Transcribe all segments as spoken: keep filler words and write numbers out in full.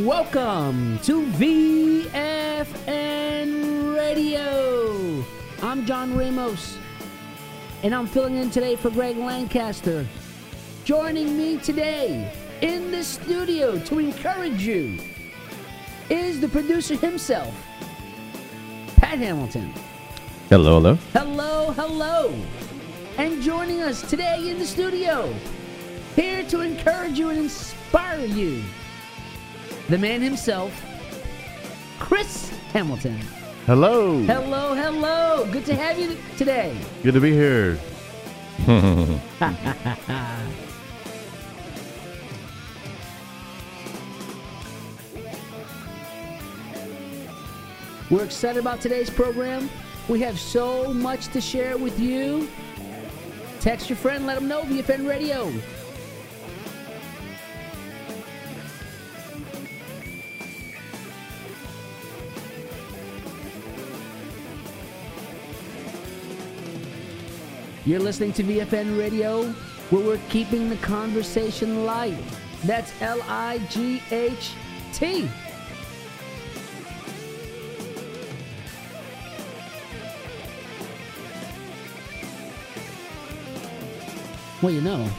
Welcome to V F N Radio. I'm John Ramos, and I'm filling in today for Greg Lancaster. Joining me today in the studio to encourage you is the producer himself, Pat Hamilton. Hello, hello. Hello, hello. And joining us today in the studio, here to encourage you and inspire you, the man himself, Chris Hamilton. Hello. Hello, hello. Good to have you today. Good to be here. We're excited about today's program. We have so much to share with you. Text your friend, let them know, V F N Radio. You're listening to V F N Radio, where we're keeping the conversation light. That's L I G H T. Well, you know,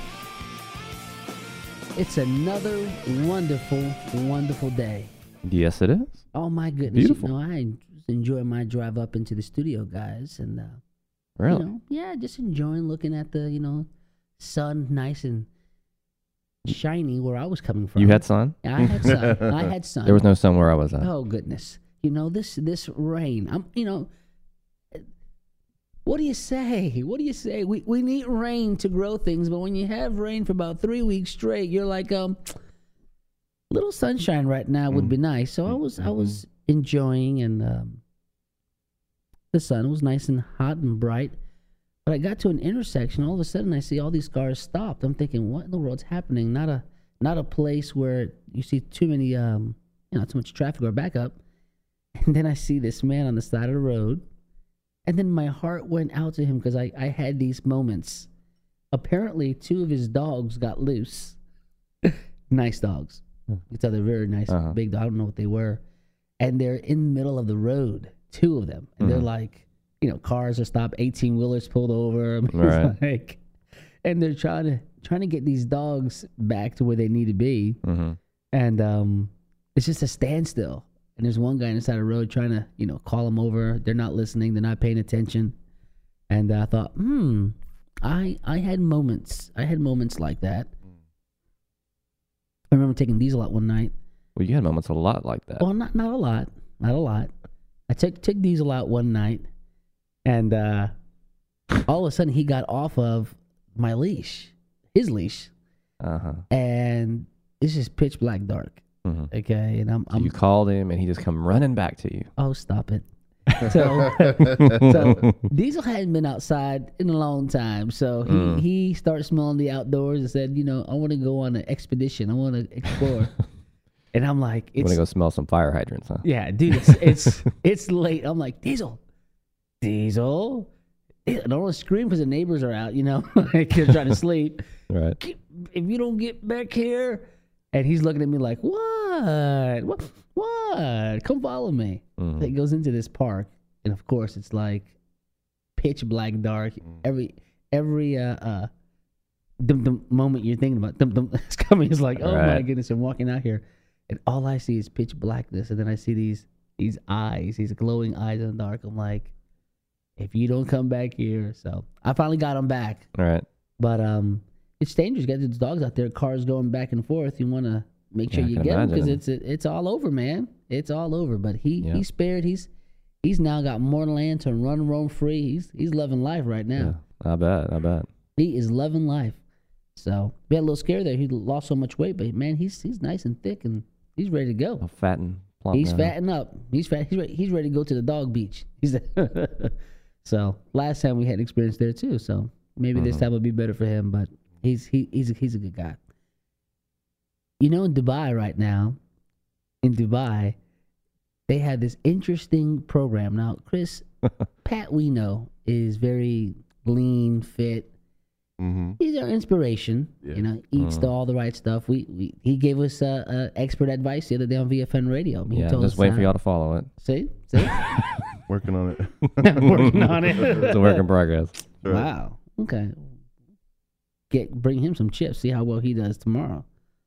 it's another wonderful, wonderful day. Yes, it is. Oh, my goodness. Beautiful. You know, I enjoy my drive up into the studio, guys, and uh, Really? You know, yeah, just enjoying looking at the, you know, sun nice and shiny where I was coming from. You had sun? I had sun. I had sun. There was no sun where I was at. Oh, goodness. You know, this this rain. I'm, you know, what do you say? What do you say? We we need rain to grow things, but when you have rain for about three weeks straight, you're like, um, little sunshine right now would be nice. So I was I was enjoying, and um, the sun was nice and hot and bright. But I got to an intersection. All of a sudden, I see all these cars stopped. I'm thinking, what in the world's happening? Not a not a place where you see too many, um, you know, too much traffic or backup. And then I see this man on the side of the road. And then my heart went out to him because I, I had these moments. Apparently, two of his dogs got loose. Nice dogs. You can tell they're very nice, uh-huh. big dogs. I don't know what they were. And they're in the middle of the road. Two of them, and mm-hmm. they're like, you know, cars are stopped, eighteen wheelers pulled over. I mean, right. like, and they're trying to trying to get these dogs back to where they need to be, mm-hmm. and um, it's just a standstill. And there's one guy on the side of the road trying to, you know, call them over. They're not listening. They're not paying attention. And uh, I thought, hmm, I I had moments. I had moments like that. I remember taking Diesel out one night. Well, you had moments a lot like that. Well, not not a lot, not a lot. I took, took Diesel out one night, and uh, all of a sudden he got off of my leash, his leash, uh-huh. and it's just pitch black dark. Mm-hmm. Okay, and I'm, so I'm you called him, and he just come running back to you. Oh, stop it! So, so Diesel hadn't been outside in a long time, so he mm. he started smelling the outdoors and said, you know, I want to go on an expedition. I want to explore. And I'm like, I'm it's, gonna go smell some fire hydrants, huh? Yeah, dude, it's it's, it's late. I'm like, Diesel, Diesel. I don't want to scream because the neighbors are out, you know, like they're trying to sleep. Right. If you don't get back here, and he's looking at me like, what, what, what? Come follow me. Mm-hmm. It goes into this park, and of course, it's like pitch black dark. Mm-hmm. Every every uh, uh, dum, dum moment you're thinking about, dum, dum, it's coming. It's like, oh right. my goodness, I'm walking out here. And all I see is pitch blackness, and then I see these these eyes, these glowing eyes in the dark. I'm like, if you don't come back here, so I finally got him back. All right. But um, it's dangerous. You got these dogs out there, cars going back and forth. You want to make sure yeah, you get them because it's it's all over, man. It's all over. But he yeah. he's spared. He's he's now got more land to run, roam free. He's he's loving life right now. Yeah, I bet. I bet he is loving life. So we had a little scare there. He lost so much weight, but man, he's he's nice and thick and. He's ready to go. A fatten plump He's now. fatting up. He's fat. He's ready. He's ready to go to the dog beach. He's so last time we had experience there too. So maybe mm-hmm. this time will be better for him. But he's he he's a, he's a good guy. You know, in Dubai right now, in Dubai, they have this interesting program. Now, Chris, Pat, we know is very lean, fit, Mm-hmm. He's our inspiration. Yeah. You know, eats Mm. the, all the right stuff. We, we he gave us uh, uh, expert advice the other day on V F N Radio. I mean, he Yeah, I'm told just us waiting how- for y'all to follow it. See, see, Working on it. working on it. It's a work in progress. Right. Wow. Okay. Get bring him some chips. See how well he does tomorrow.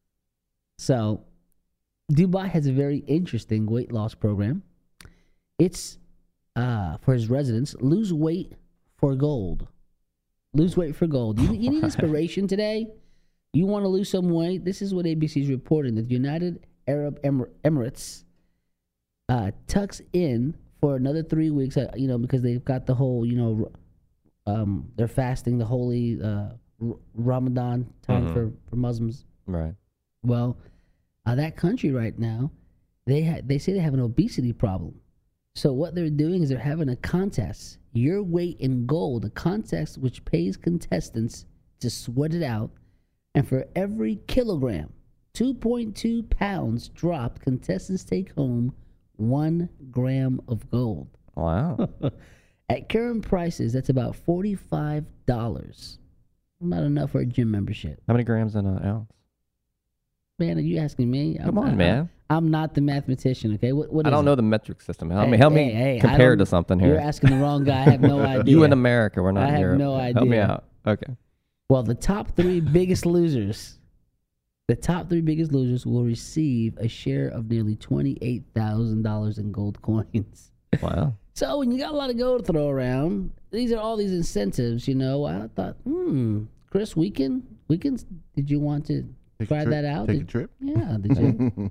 So, Dubai has a very interesting weight loss program. It's uh, for his residents. Lose weight for gold. Lose weight for gold. You, you need inspiration today. You want to lose some weight. This is what A B C is reporting: that the United Arab Emir- Emirates uh, tucks in for another three weeks. Uh, you know, because they've got the whole, you know, um, they're fasting the holy uh, R- Ramadan time Mhm. for, for Muslims. Right. Well, uh, that country right now, they ha- they say they have an obesity problem. So what they're doing is they're having a contest, your weight in gold, a contest which pays contestants to sweat it out, and for every kilogram, two point two pounds dropped, contestants take home one gram of gold. Wow. At current prices, that's about forty-five dollars. Not enough for a gym membership. How many grams in an ounce? Man, are you asking me? Come I'm, on, I- man. I'm not the mathematician, okay? What, what I is don't it? know the metric system. Help Hey, me. Help hey, me hey, I compare don't- to something You're here. asking the wrong guy. I have no idea. You in America. We're not I in have Europe. no Help me idea. out. Okay. Well, the top three biggest losers, the top three biggest losers will receive a share of nearly twenty-eight thousand dollars in gold coins. Wow. So when you got a lot of gold to throw around, these are all these incentives, you know. I thought, hmm, Chris, we can, we can, did you want to Take a try trip? that out? Take Did- a trip. Yeah, did you?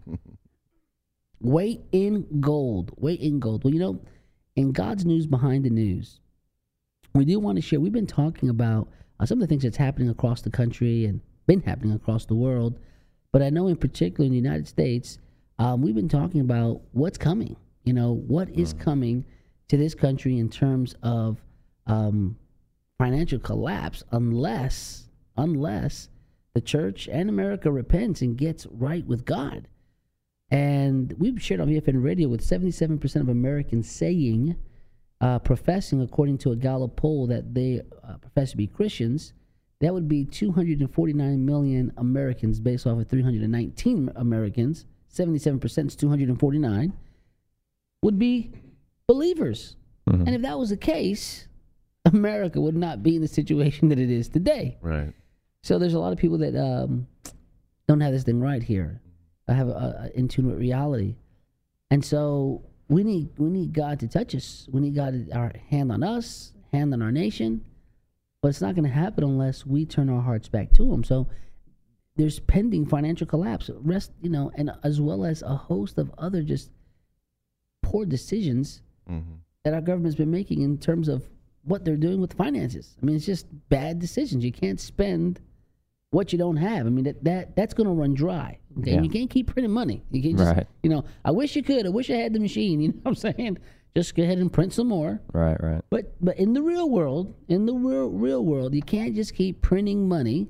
Weight in gold. Weight in gold. Well, you know, in God's news behind the news, we do want to share. We've been talking about uh, some of the things that's happening across the country and been happening across the world. But I know in particular in the United States, um, we've been talking about what's coming. You know, what is coming to this country in terms of um, financial collapse unless, unless the church and America repents and gets right with God. And we've shared on V F N Radio with seventy-seven percent of Americans saying, uh, professing, according to a Gallup poll, that they uh, profess to be Christians. That would be two hundred forty-nine million Americans based off of three hundred nineteen Americans. seventy-seven percent is two hundred forty-nine, would be believers. Mhm. And if that was the case, America would not be in the situation that it is today. Right. So there's a lot of people that um, don't have this thing right here. I have a, a in tune with reality, and so we need we need God to touch us. We need God to, our hand on us, hand on our nation. But it's not going to happen unless we turn our hearts back to Him. So there's pending financial collapse, rest, you know, and as well as a host of other just poor decisions Mm-hmm. that our government's been making in terms of what they're doing with finances. I mean, it's just bad decisions. You can't spend what you don't have. I mean, that, that that's going to run dry. Okay, Yeah. you can't keep printing money. You can't just, Right. you know, I wish you could. I wish I had the machine. You know what I'm saying? Just go ahead and print some more. Right. Right. But but in the real world, in the real real world, you can't just keep printing money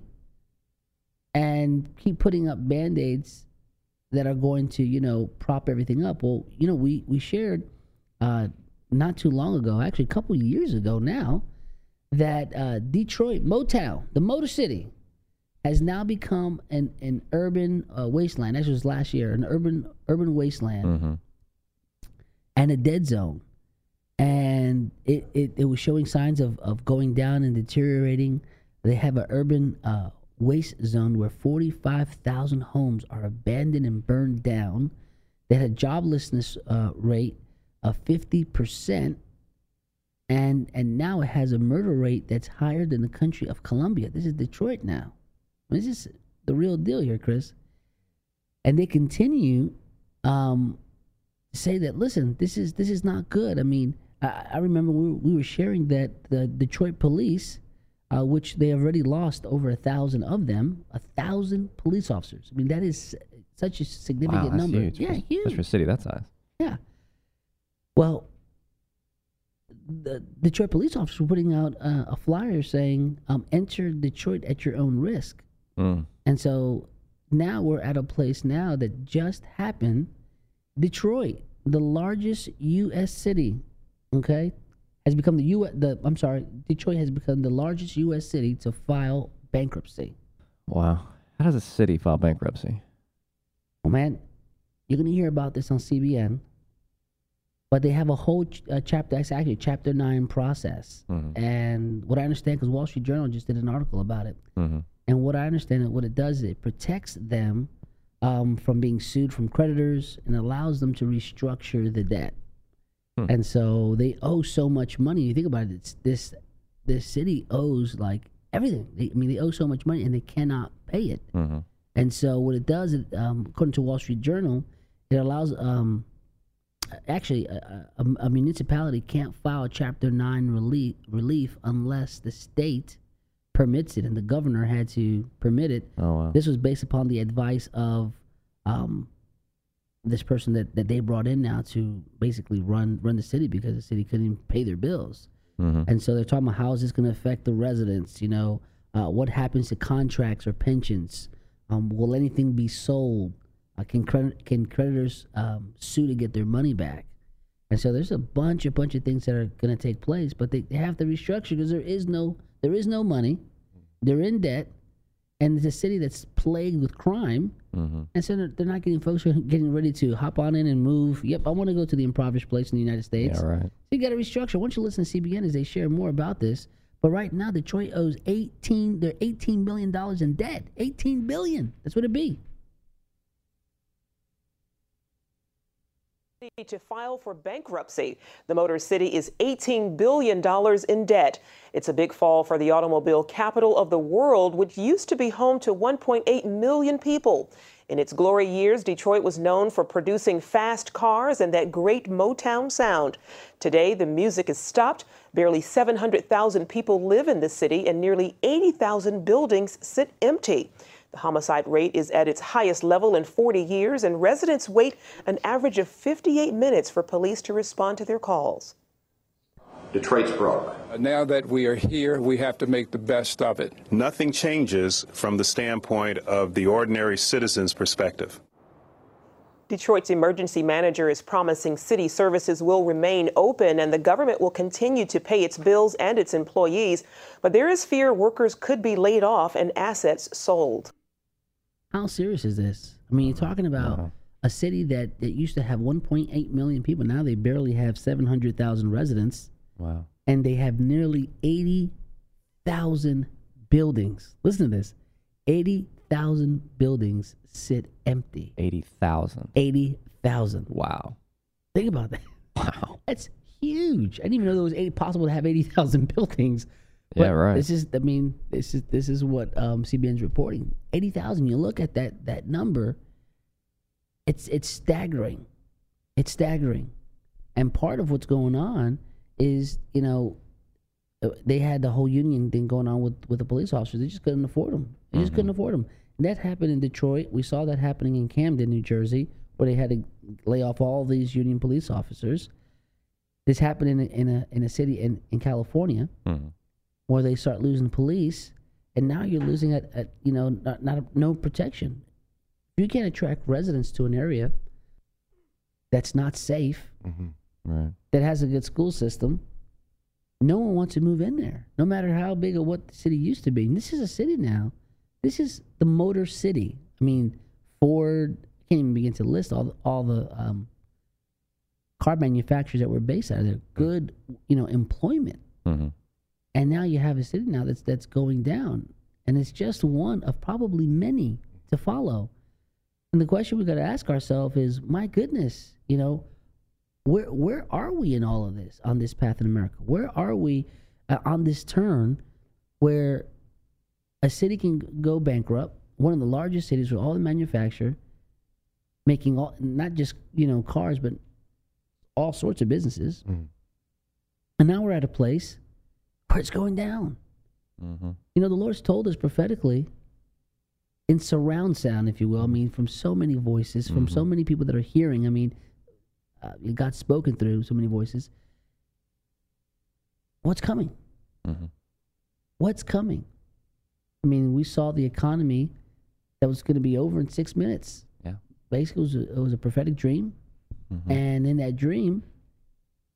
and keep putting up band-aids that are going to, you know, prop everything up. Well, you know, we we shared uh, not too long ago, actually a couple years ago now, that uh, Detroit, Motown, the Motor City, has now become an, an urban uh, wasteland. Actually, it was last year, an urban urban wasteland Mm-hmm. and a dead zone. And it, it, it was showing signs of, of going down and deteriorating. They have an urban uh, waste zone where forty-five thousand homes are abandoned and burned down. They had a joblessness uh, rate of fifty percent. And, and now it has a murder rate that's higher than the country of Colombia. This is Detroit now. This is the real deal here, Chris. And they continue um, to say that, listen, this is this is not good. I mean, I, I remember we, we were sharing that the Detroit police, uh, which they have already lost over a thousand of them, a thousand police officers. I mean, that is such a significant Wow, that's number. huge. Yeah, for, huge. That's for a city that size. Yeah. Well, the Detroit police officers were putting out uh, a flyer saying, um, enter Detroit at your own risk. Mm. And so now we're at a place now that just happened. Detroit, the largest U S city, okay, has become the U. S. The I'm sorry, Detroit has become the largest U S city to file bankruptcy. Wow. How does a city file bankruptcy? Well, man, you're gonna hear about this on C B N. But they have a whole ch- uh, chapter. It's actually a Chapter Nine process. Mm-hmm. And what I understand, because Wall Street Journal just did an article about it. Mm-hmm. And what I understand, what it does, it protects them um, from being sued from creditors and allows them to restructure the debt. Hmm. And so they owe so much money. You think about it, it's this this city owes like everything. They, I mean, they owe so much money and they cannot pay it. Mm-hmm. And so what it does, it, um, according to Wall Street Journal, it allows um, actually a, a, a municipality can't file Chapter Nine relief relief unless the state permits it, and the governor had to permit it. Oh wow! This was based upon the advice of um, this person that, that they brought in now to basically run run the city because the city couldn't even pay their bills. Mm-hmm. And so they're talking about how is this going to affect the residents? You know, uh, what happens to contracts or pensions? Um, will anything be sold? Uh, can credit, can creditors um, sue to get their money back? And so there's a bunch, a bunch of things that are going to take place, but they, they have to restructure because there is no, there is no money. They're in debt, and it's a city that's plagued with crime. Mm-hmm. And so they're, they're not getting folks who are getting ready to hop on in and move. Yep, I want to go to the impoverished place in the United States. Yeah, right. So you got to restructure. Once you listen to C B N as they share more about this. But right now, Detroit owes eighteen. They're eighteen billion dollars in debt. eighteen billion dollars. That's what it'd be. To file for bankruptcy. The Motor City is eighteen billion dollars in debt. It's a big fall for the automobile capital of the world, which used to be home to one point eight million people. In its glory years, Detroit was known for producing fast cars and that great Motown sound. Today, the music is stopped. Barely seven hundred thousand people live in the city, and nearly eighty thousand buildings sit empty. The homicide rate is at its highest level in forty years, and residents wait an average of fifty-eight minutes for police to respond to their calls. Detroit's broke. Now that we are here, we have to make the best of it. Nothing changes from the standpoint of the ordinary citizen's perspective. Detroit's emergency manager is promising city services will remain open and the government will continue to pay its bills and its employees. But there is fear workers could be laid off and assets sold. How serious is this? I mean, you're talking about uh-huh. a city that, that used to have one point eight million people. Now they barely have seven hundred thousand residents. Wow. And they have nearly eighty thousand buildings. Listen to this. eighty thousand buildings sit empty. eighty thousand. eighty thousand. Wow. Think about that. Wow. That's huge. I didn't even know there was eighty, possible to have eighty thousand buildings. Yeah, right. This is, I mean, this is this is what um, C B N's reporting. eighty thousand. You look at that that number, it's it's staggering. It's staggering. And part of what's going on is, you know, they had the whole union thing going on with, with the police officers. They just couldn't afford them. They just mm-hmm. couldn't afford them. And that happened in Detroit. We saw that happening in Camden, New Jersey, where they had to lay off all these union police officers. This happened in a, in a, in a city in, in California, mm-hmm. where they start losing police, and now you're losing at, at you know not, not no protection. If you can't attract residents to an area that's not safe, mm-hmm. right. that has a good school system, no one wants to move in there, no matter how big or what the city used to be. And this is a city now. This is the Motor City. I mean, Ford, I can't even begin to list all the, all the um, car manufacturers that were based out of there. Good, you know, employment. Mm-hmm. And now you have a city now that's that's going down. And it's just one of probably many to follow. And the question we got to ask ourselves is, my goodness, you know, where where are we in all of this, on this path in America? Where are we uh, on this turn where a city can go bankrupt, one of the largest cities with all the manufacture, making all, not just, you know, cars, but all sorts of businesses. Mm. And now we're at a place where it's going down. Mm-hmm. You know, the Lord's told us prophetically in surround sound, if you will. I mean, from so many voices, from mm-hmm. so many people that are hearing. I mean, uh, God's spoken through so many voices. What's coming? Mm-hmm. What's coming? I mean, we saw the economy that was going to be over in six minutes. Yeah. Basically, it was a, it was a prophetic dream. Mm-hmm. And in that dream,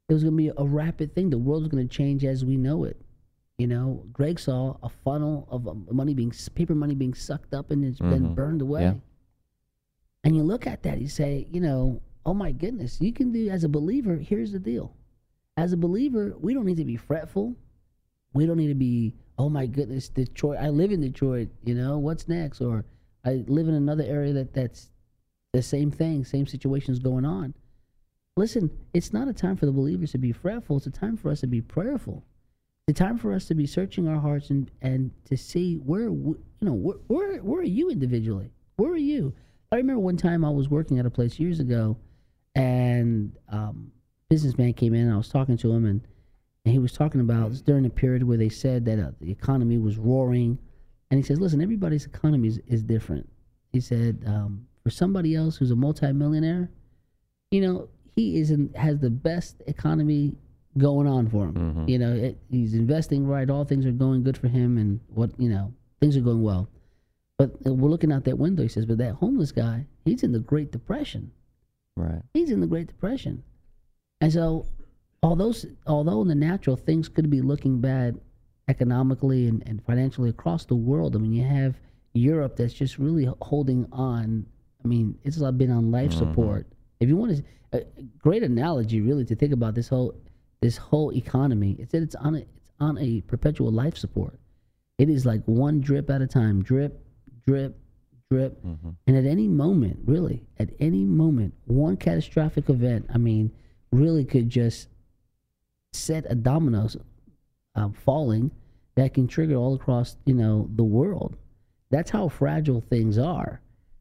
it was going to be a rapid thing. The world was going to change as we know it. You know, Greg saw a funnel of um, money being, paper money being sucked up and it's Mhm. been burned away. Yeah. And you look at that, you say, you know, oh my goodness, you can do, as a believer, here's the deal. As a believer, we don't need to be fretful. We don't need to be, oh my goodness, Detroit, I live in Detroit, you know, what's next? Or I live in another area that that's the same thing, same situations going on. Listen, it's not a time for the believers to be fretful. It's a time for us to be prayerful. It's a time for us to be searching our hearts and, and to see where, you know, where, where, where are you individually? Where are you? I remember one time I was working at a place years ago, and um, businessman came in and I was talking to him, and, and he was talking about during a period where they said that uh, the economy was roaring, and he says, listen, everybody's economy is, is different. He said, um, for somebody else who's a multimillionaire, you know, he is in, has the best economy going on for him. Mhm. You know, it, he's investing right. All things are going good for him, and what, you know, things are going well. But uh, we're looking out that window, he says, but that homeless guy, he's in the Great Depression. Right. He's in the Great Depression. And so, although, although in the natural things could be looking bad economically and, and financially across the world, I mean, you have Europe that's just really holding on. I mean, it's like been on life Mhm. support. If you want to, a great analogy really to think about this whole this whole economy, it's that it's on a, it's on a perpetual life support. It is like one drip at a time, drip, drip, drip. Mhm. And at any moment, really, at any moment, one catastrophic event, I mean, really could just set a dominoes um, falling that can trigger all across, you know, the world. That's how fragile things are.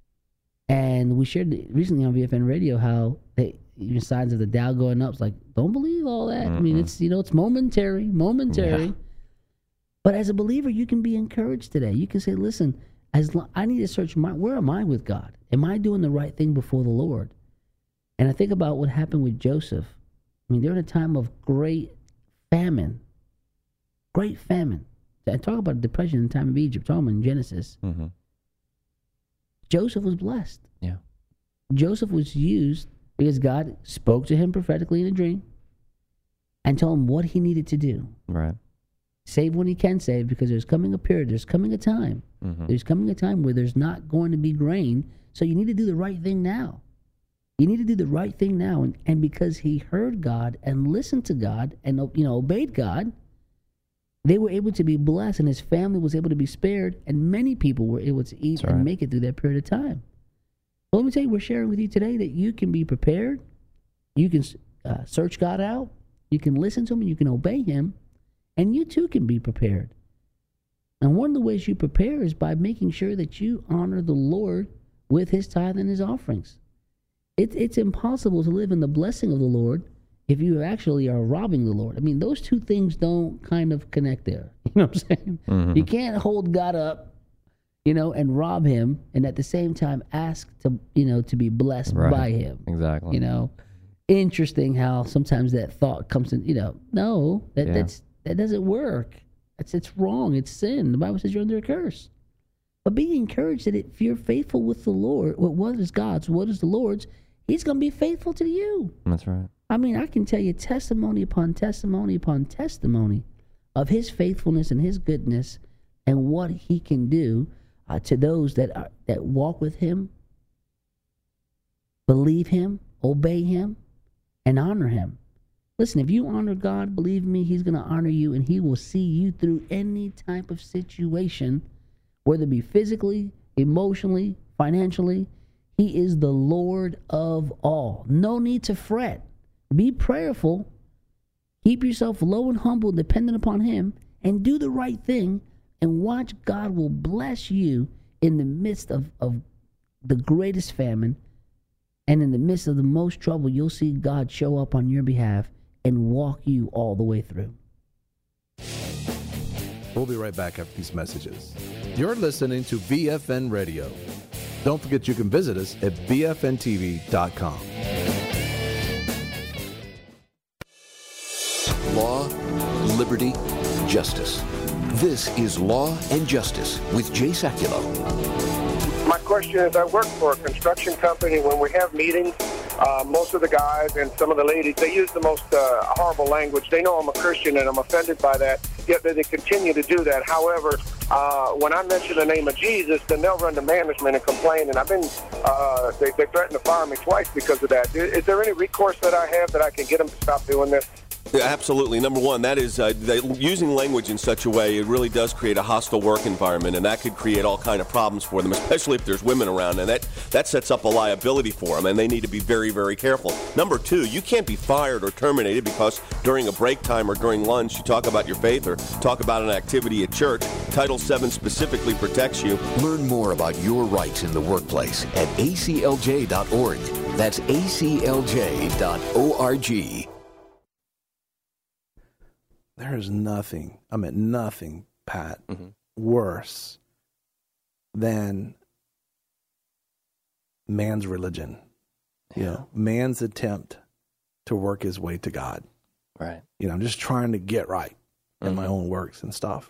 And we shared recently on V F N Radio how they, even signs of the Dow going up. It's like, don't believe all that. I mean, Mhm. it's, you know, it's momentary, momentary. Yeah. But as a believer, you can be encouraged today. You can say, listen, as lo- I need to search my, where am I with God? Am I doing the right thing before the Lord? And I think about what happened with Joseph. I mean, they're in a time of great famine, great famine. I talk about depression in the time of Egypt, talking about in Genesis. Mhm. Joseph was blessed. Yeah. Joseph was used because God spoke to him prophetically in a dream and told him what he needed to do. Right. Save when he can save, because there's coming a period, there's coming a time. Mhm. There's coming a time where there's not going to be grain, so you need to do the right thing now. You need to do the right thing now. And, and because he heard God and listened to God and, you know, obeyed God, they were able to be blessed, and his family was able to be spared, and many people were able to eat That's and right. make it through that period of time. Well, let me tell you, we're sharing with you today that you can be prepared. You can uh, search God out. You can listen to him, and you can obey him, and you too can be prepared. And one of the ways you prepare is by making sure that you honor the Lord with his tithe and his offerings. It, it's impossible to live in the blessing of the Lord if you actually are robbing the Lord. I mean, those two things don't kind of connect there. You know what I'm saying? Mhm. You can't hold God up, you know, and rob him, and at the same time ask to, you know, to be blessed Right. by him. Exactly. You know, interesting how sometimes that thought comes in. You know, no, that Yeah. that's that doesn't work. That's it's wrong. It's sin. The Bible says you're under a curse. But be encouraged that if you're faithful with the Lord, well, what is God's, what is the Lord's, he's going to be faithful to you. That's right. I mean, I can tell you testimony upon testimony upon testimony of his faithfulness and his goodness and what he can do uh, to those that are, that walk with him, believe him, obey him, and honor him. Listen, if you honor God, believe me, he's going to honor you, and he will see you through any type of situation, whether it be physically, emotionally, financially. He is the Lord of all. No need to fret. Be prayerful. Keep yourself low and humble, dependent upon him, and do the right thing, and watch God will bless you in the midst of, of the greatest famine, and in the midst of the most trouble. You'll see God show up on your behalf and walk you all the way through. We'll be right back after these messages. You're listening to V F N Radio. Don't forget you can visit us at V F N T V dot com. Law, liberty, justice. This is Law and Justice with Jay Sekulow. My question is, I work for a construction company. When we have meetings, uh, most of the guys and some of the ladies, they use the most uh, horrible language. They know I'm a Christian and I'm offended by that, yet they, they continue to do that. However, uh, when I mention the name of Jesus, then they'll run to management and complain. And I've been, uh, they, they threatened to fire me twice because of that. Is, is there any recourse that I have that I can get them to stop doing this? Yeah, absolutely. Number one, that is uh, that using language in such a way, it really does create a hostile work environment, and that could create all kind of problems for them, especially if there's women around, and that, that sets up a liability for them, and they need to be very, very careful. Number two, you can't be fired or terminated because during a break time or during lunch you talk about your faith or talk about an activity at church. Title seven specifically protects you. Learn more about your rights in the workplace at A C L J dot org. That's A C L J dot org. There is nothing, I mean, nothing, Pat, mm-hmm. worse than man's religion. Yeah. You know, man's attempt to work his way to God. Right. You know, I'm just trying to get right mm-hmm. in my own works and stuff.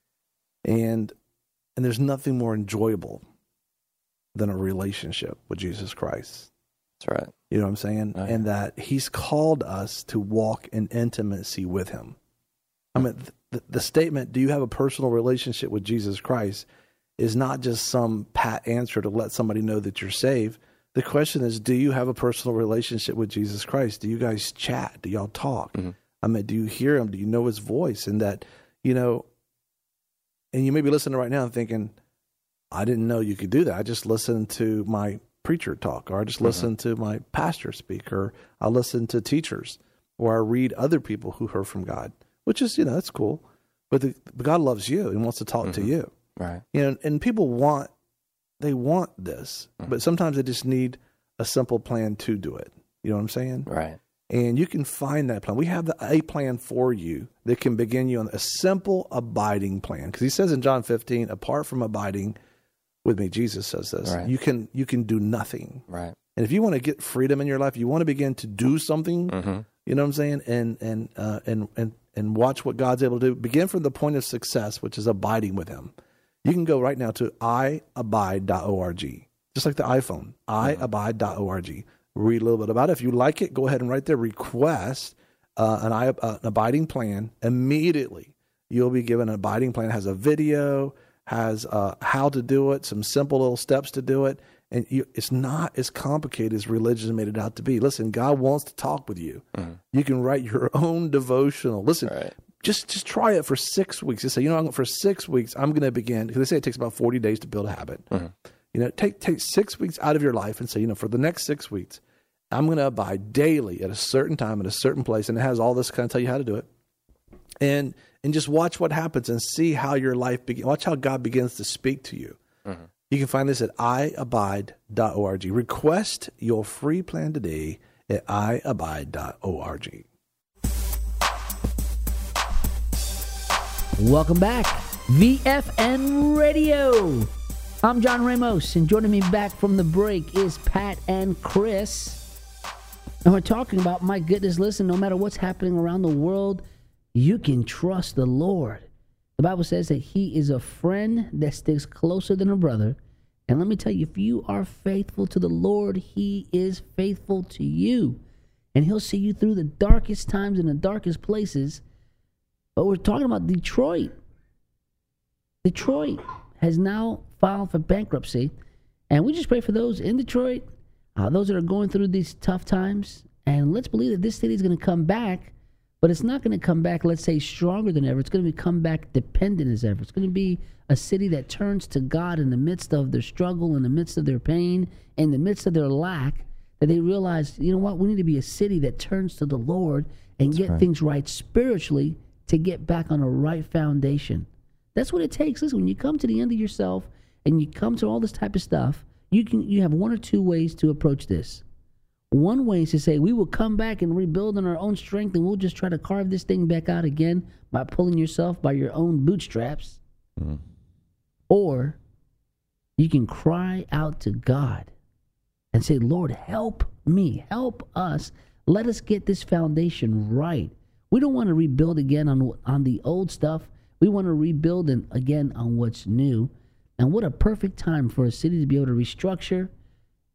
And and there's nothing more enjoyable than a relationship with Jesus Christ. That's right. You know what I'm saying? Oh, yeah. And that he's called us to walk in intimacy with him. I mean, the, the statement, do you have a personal relationship with Jesus Christ, is not just some pat answer to let somebody know that you're saved. The question is, do you have a personal relationship with Jesus Christ? Do you guys chat? Do y'all talk? Mm-hmm. I mean, do you hear him? Do you know his voice? And that, you know, and you may be listening right now and thinking, I didn't know you could do that. I just listened to my preacher talk, or I just mm-hmm. listened to my pastor speak, or I listen to teachers, or I read other people who heard from God. Which is, you know, that's cool. But, the, but God loves you and wants to talk mm-hmm. to you. Right. You know, and people want, they want this, mm-hmm. but sometimes they just need a simple plan to do it. You know what I'm saying? Right. And you can find that plan. We have the, a plan for you that can begin you on a simple abiding plan. Because he says in John fifteen, apart from abiding with me, Jesus says this, right. you can you can do nothing. Right. And if you want to get freedom in your life, you want to begin to do something, mm-hmm. you know what I'm saying? And, and, uh, and, and, and watch what God's able to do. Begin from the point of success, which is abiding with him. You can go right now to i abide dot org, just like the iPhone, mm-hmm. i abide dot org. Read a little bit about it. If you like it, go ahead and right there request uh, an, uh, an abiding plan. Immediately, you'll be given an abiding plan. It has a video, has uh, how to do it, some simple little steps to do it. And you, it's not as complicated as religion made it out to be. Listen, God wants to talk with you. Mm-hmm. You can write your own devotional. Listen, right. just just try it for six weeks. Just say, you know, for six weeks, I'm going to begin. Because they say it takes about forty days to build a habit. Mm-hmm. You know, take take six weeks out of your life and say, you know, for the next six weeks, I'm going to abide daily at a certain time at a certain place. And it has all this kind of tell you how to do it. And and just watch what happens and see how your life begins. Watch how God begins to speak to you. Mm-hmm. You can find this at i abide dot org. Request your free plan today at i abide dot org. Welcome back. V F N Radio. I'm John Ramos, and joining me back from the break is Pat and Chris. And we're talking about, my goodness, listen, no matter what's happening around the world, you can trust the Lord. The Bible says that he is a friend that sticks closer than a brother. And let me tell you, if you are faithful to the Lord, he is faithful to you. And he'll see you through the darkest times and the darkest places. But we're talking about Detroit. Detroit has now filed for bankruptcy. And we just pray for those in Detroit, uh, those that are going through these tough times. And let's believe that this city is going to come back. But it's not going to come back, let's say, stronger than ever. It's going to come back dependent as ever. It's going to be a city that turns to God in the midst of their struggle, in the midst of their pain, in the midst of their lack, that they realize, you know what, we need to be a city that turns to the Lord and That's get right. things right spiritually to get back on a right foundation. That's what it takes. Listen, when you come to the end of yourself and you come to all this type of stuff, you can you have one or two ways to approach this. One way is to say, we will come back and rebuild on our own strength, and we'll just try to carve this thing back out again by pulling yourself by your own bootstraps. Mm. Or you can cry out to God and say, Lord, help me, help us. Let us get this foundation right. We don't want to rebuild again on, on the old stuff. We want to rebuild and again on what's new. And what a perfect time for a city to be able to restructure,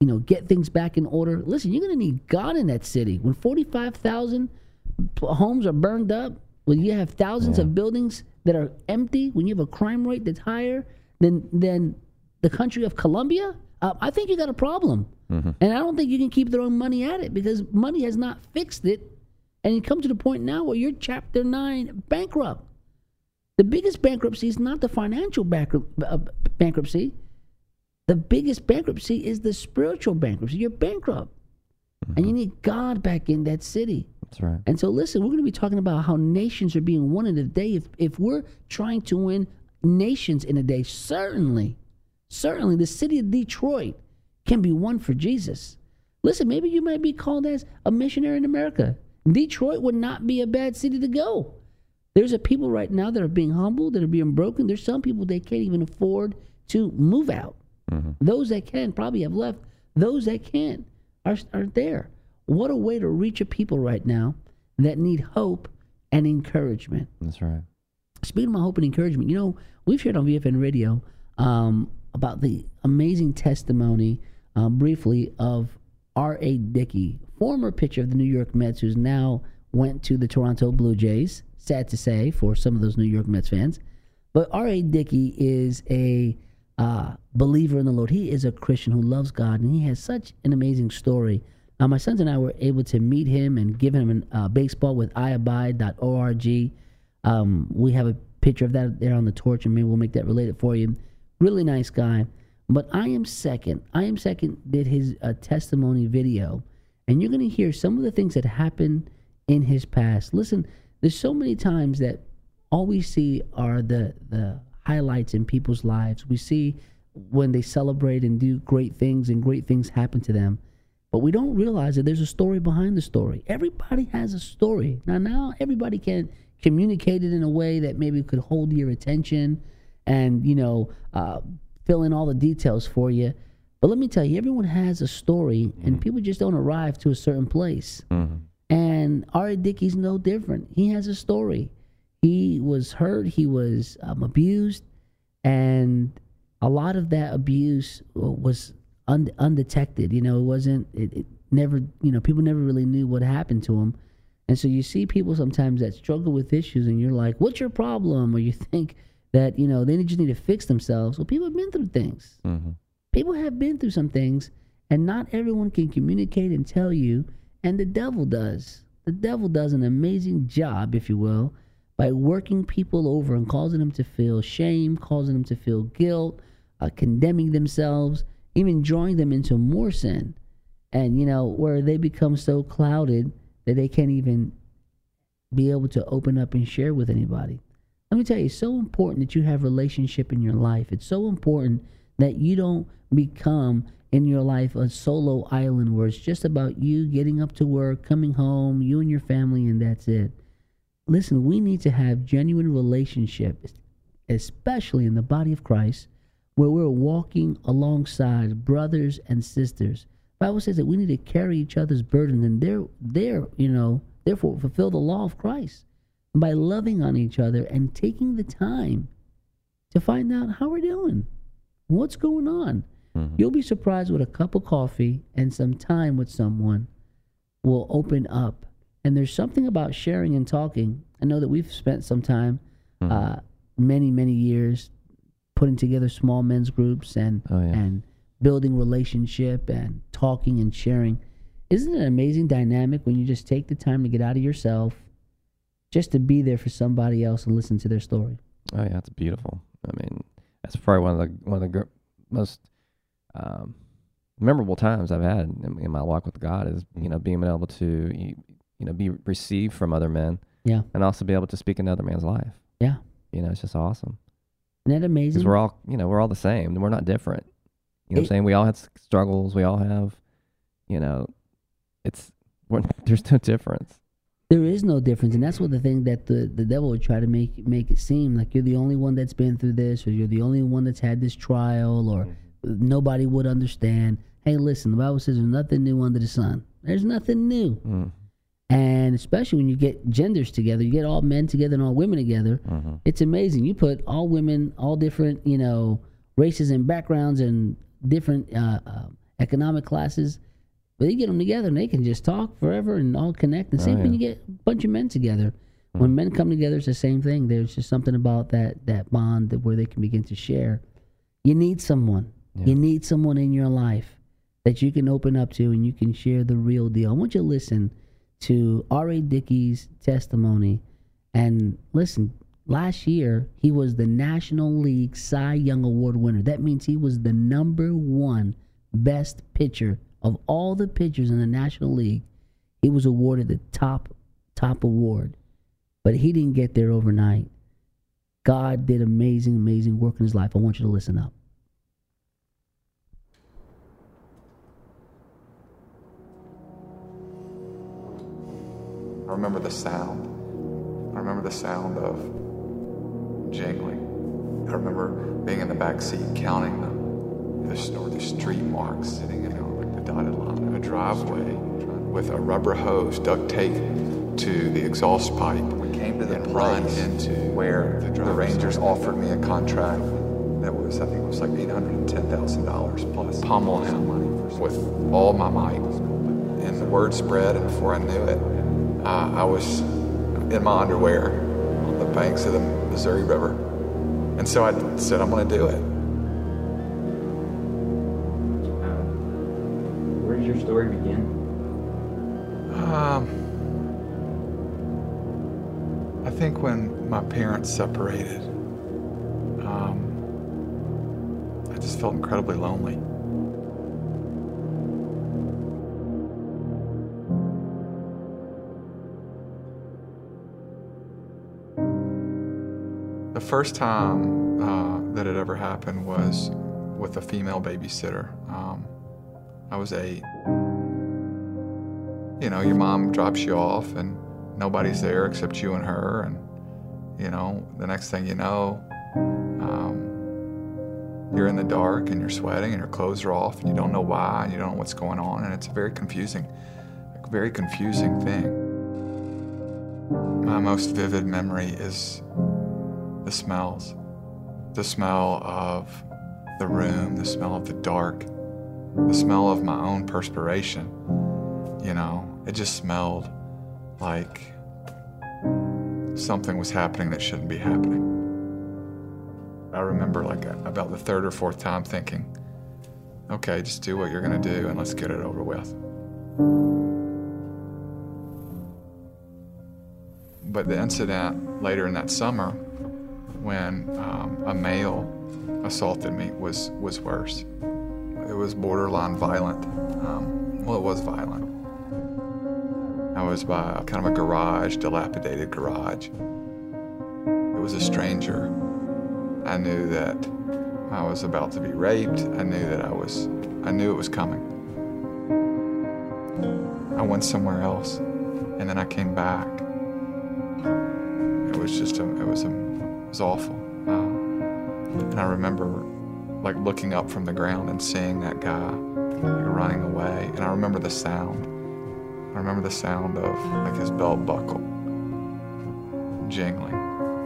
you know, get things back in order. Listen, you're going to need God in that city. When forty-five thousand homes are burned up, when you have thousands Yeah. of buildings that are empty, when you have a crime rate that's higher than than the country of Colombia, uh, I think you got a problem. Mm-hmm. And I don't think you can keep throwing money at it because money has not fixed it. And you come to the point now where you're Chapter nine bankrupt. The biggest bankruptcy is not the financial bankrupt, uh, bankruptcy. The biggest bankruptcy is the spiritual bankruptcy. You're bankrupt. Mm-hmm. And you need God back in that city. That's right. And so, listen, we're going to be talking about how nations are being won in a day. If, if we're trying to win nations in a day, certainly, certainly the city of Detroit can be won for Jesus. Listen, maybe you might be called as a missionary in America. Detroit would not be a bad city to go. There's a people right now that are being humbled, that are being broken. There's some people they can't even afford to move out. Mm-hmm. Those that can probably have left. Those that can't are, are there. What a way to reach a people right now that need hope and encouragement. That's right. Speaking of my hope and encouragement, you know, we've shared on V F N Radio um, about the amazing testimony, um, briefly, of R A. Dickey, former pitcher of the New York Mets, who's now went to the Toronto Blue Jays. Sad to say for some of those New York Mets fans. But R A. Dickey is a uh, believer in the Lord. He is a Christian who loves God, and he has such an amazing story. Uh, my sons and I were able to meet him and give him a uh, baseball with I abide dot org. Um, we have a picture of that there on the torch, and maybe we'll make that related for you. Really nice guy. But I Am Second. I Am Second did his uh, testimony video, and you're going to hear some of the things that happened in his past. Listen, there's so many times that all we see are the the highlights in people's lives. We see when they celebrate and do great things and great things happen to them. But we don't realize that there's a story behind the story. Everybody has a story. Now, now everybody can communicate it in a way that maybe could hold your attention and, you know, uh, fill in all the details for you. But let me tell you, everyone has a story, mm-hmm. and people just don't arrive to a certain place. Mm-hmm. And R A. Dickey's no different. He has a story. He was hurt. He was um, abused. And a lot of that abuse was un- undetected. You know, it wasn't, it, it never, you know, people never really knew what happened to him. And so you see people sometimes that struggle with issues, and you're like, what's your problem? Or you think that, you know, they just need to fix themselves. Well, people have been through things. Mm-hmm. People have been through some things, and not everyone can communicate and tell you. And the devil does. The devil does an amazing job, if you will, by working people over and causing them to feel shame, causing them to feel guilt, uh, condemning themselves, even drawing them into more sin. And, you know, where they become so clouded that they can't even be able to open up and share with anybody. Let me tell you, it's so important that you have relationship in your life. It's so important that you don't become in your life a solo island where it's just about you getting up to work, coming home, you and your family, and that's it. Listen, we need to have genuine relationships, especially in the body of Christ, where we're walking alongside brothers and sisters. The Bible says that we need to carry each other's burdens, and they're, they're, you know, therefore fulfill the law of Christ by loving on each other and taking the time to find out how we're doing, what's going on. Mm-hmm. You'll be surprised what a cup of coffee and some time with someone will open up. And there's something about sharing and talking. I know that we've spent some time, mm-hmm. uh, many, many years putting together small men's groups and oh, yeah. and building relationship and talking and sharing. Isn't it an amazing dynamic when you just take the time to get out of yourself just to be there for somebody else and listen to their story? Oh yeah, it's beautiful. I mean, that's probably one of the one of the gr- most um, memorable times I've had in, in my walk with God is, you know, being able to you, you know be received from other men, yeah, and also be able to speak in another man's life. Yeah, you know, it's just awesome. Isn't that amazing? Because we're all, you know, we're all the same. We're not different. You know it, what I'm saying? We all have struggles. We all have, you know, it's we're, there's no difference. There is no difference, and that's what the thing that the, the devil would try to make make it seem like you're the only one that's been through this, or you're the only one that's had this trial, or mm-hmm. nobody would understand. Hey, listen, the Bible says there's nothing new under the sun. There's nothing new. Mm. And especially when you get genders together, you get all men together and all women together, mm-hmm. it's amazing. You put all women, all different, you know, races and backgrounds and different uh, uh, economic classes. But you get them together and they can just talk forever and all connect. And same Oh, when yeah. you get a bunch of men together. Mm. When men come together, it's the same thing. There's just something about that that bond that where they can begin to share. You need someone. Yeah. You need someone in your life that you can open up to and you can share the real deal. I want you to listen to R A. Dickey's testimony. And listen, last year, he was the National League Cy Young Award winner. That means he was the number one best pitcher of all the pitchers in the National League. He was awarded the top, top award. But he didn't get there overnight. God did amazing, amazing work in his life. I want you to listen up. I remember the sound. I remember the sound of jingling. I remember being in the back seat counting the, the, or the street marks sitting in like the dotted line. A driveway with a rubber hose duct taped to the exhaust pipe. We came to the place into where the, the Rangers offered me a contract that was, I think it was like eight hundred ten thousand dollars plus. Pummel him with all my might. And the word spread, and before I knew it, uh, I was in my underwear on the banks of the Missouri River. And so I said, I'm going to do it. Where does your story begin? Um, I think when my parents separated, um, I just felt incredibly lonely. The first time uh, that it ever happened was with a female babysitter. Um, I was eight. You know, your mom drops you off and nobody's there except you and her, and, you know, the next thing you know, um, you're in the dark and you're sweating and your clothes are off and you don't know why and you don't know what's going on, and it's a very confusing, a very confusing thing. My most vivid memory is the smells. The smell of the room, the smell of the dark, the smell of my own perspiration. You know, it just smelled like something was happening that shouldn't be happening. I remember like a, about the third or fourth time thinking, okay, just do what you're gonna do and let's get it over with. But the incident later in that summer when um, a male assaulted me was, was worse. It was borderline violent. Um, well, it was violent. I was by kind of a garage, dilapidated garage. It was a stranger. I knew that I was about to be raped. I knew that I was, I knew it was coming. I went somewhere else, and then I came back. It was just, a, it was, a, it was awful. Uh, and I remember like looking up from the ground and seeing that guy like, running away. And I remember the sound. I remember the sound of like his belt buckle jingling.